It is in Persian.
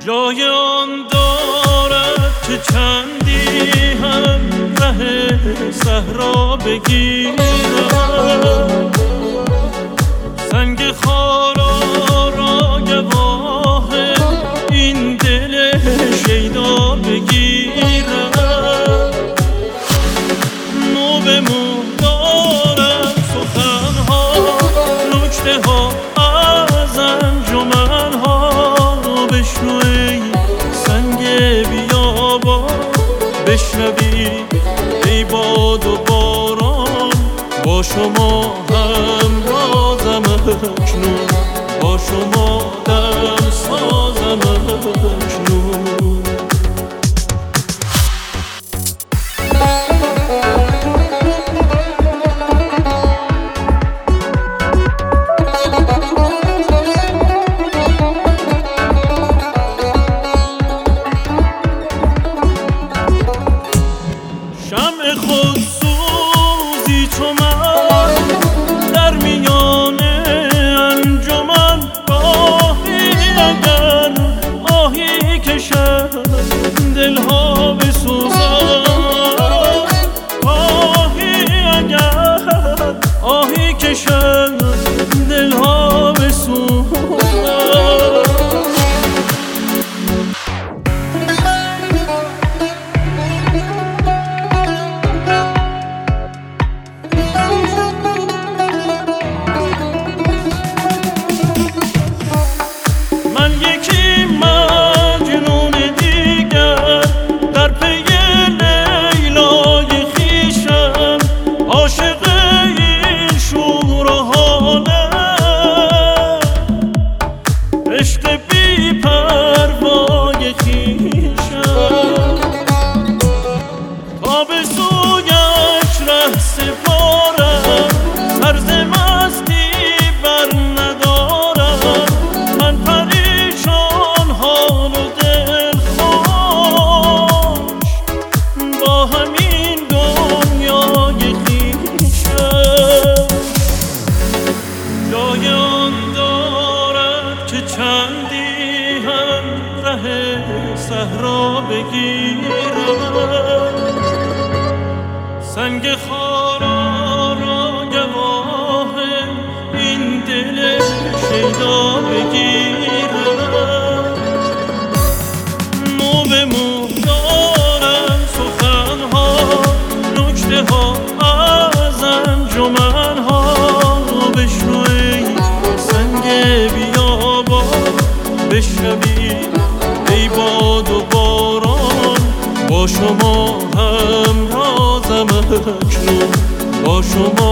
جای آن دارد که چندی هم ره صحرا بگیرم، سنگ خارا را گواه این دل شیدا بگیرم. مو به مو دارم سخنها، نکته ها از انجمنها، بشنو ای سنگ بیابان، بشنوی ای باد و باران، با شما همرازم اکنون، با شما دم سازم اکنون. شمع خودسوزی چو من در میان انجمن، راهی اگر آهی کشد دلها بسوزد، راهی اگر آهی کشد دلها بسوزد. من یکی مجنون دیگر در پی لیلای خویشم، عاشق این شور و حالم، عشق بی پروای خویشم، تا به سویش ره سپارم، طرز مستی بر ندارم، من پریشان حال و دلخوش با همین دنیای خویشم. جای آن دارد که چندی هم ره صحرا بگیرم، سنگ خارا را گواه این دل شیدا بگیرم. مو به مو دارم سخنها، نکته ها از انجمنها، بشنو ای سنگ بیابان، بشنوی ای باد و باران، با شما همرازم اکنون، با شما